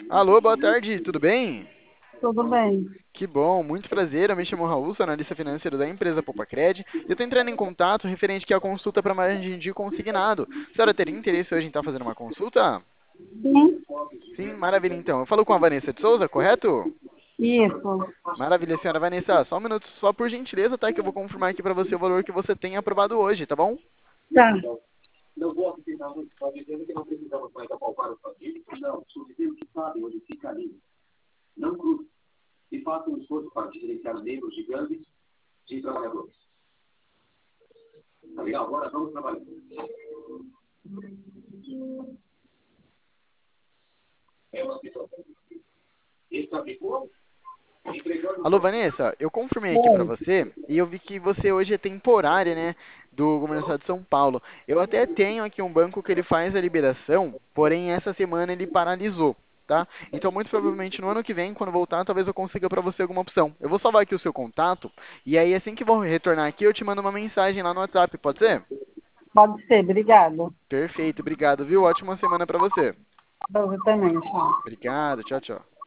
Alô, boa tarde, tudo bem? Tudo bem. Que bom, muito prazer. Eu me chamo Raul, sou analista financeiro da empresa Popacred e eu estou entrando em contato referente aqui à consulta para margem de consignado. A senhora teria interesse hoje em estar fazendo uma consulta? Sim, Sim, maravilha então. Eu falo com a Vanessa de Souza, correto? isso. Maravilha, senhora Vanessa. Só um minuto, só por gentileza, tá? Que eu vou confirmar aqui para você o valor que você tem aprovado hoje, tá bom? Tá. Alô, Vanessa, eu confirmei aqui para Oi. você e eu vi que você hoje é temporária, né, do governo do estado de São Paulo. Eu até tenho aqui um banco que ele faz a liberação, porém essa semana ele paralisou, tá? Então, muito provavelmente no ano que vem, quando voltar, talvez eu consiga para você alguma opção. Eu vou salvar aqui o seu contato e aí assim que vou retornar aqui, eu te mando uma mensagem lá no WhatsApp, pode ser? Pode ser, obrigada. Perfeito, obrigado, viu? Ótima semana para você. Pra você também, tchau. Obrigado, tchau, tchau.